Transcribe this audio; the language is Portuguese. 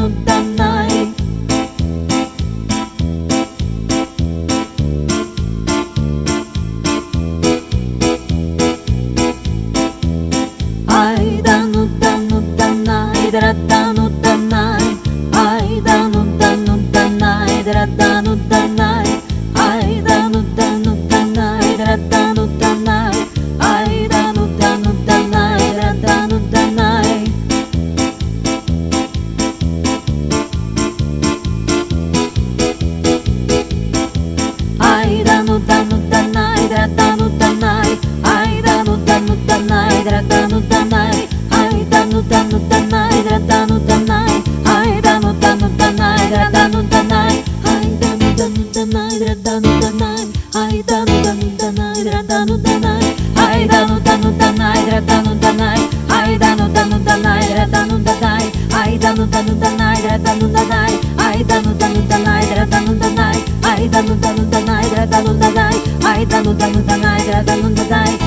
no danai. Ai dano danai, dano danai. Ai dano danai, dano danai. Ai dano danai, dano danai. Ai dano danai, dano danai. Ai dano danai, dano danai. Ai dano danai, dano danai. Ai dano danai, dano danai. Ai dano danai, dano danai. Ai dano danai, dano danai. Ai dano danai, dano danai. Ai dano danai, dano danai. Ai dano danai, dano danai. Ai dano danai, dano danai. Ai dano danai, dano danai. Ai dano danai, dano danai. Ai dano danai, dano danai.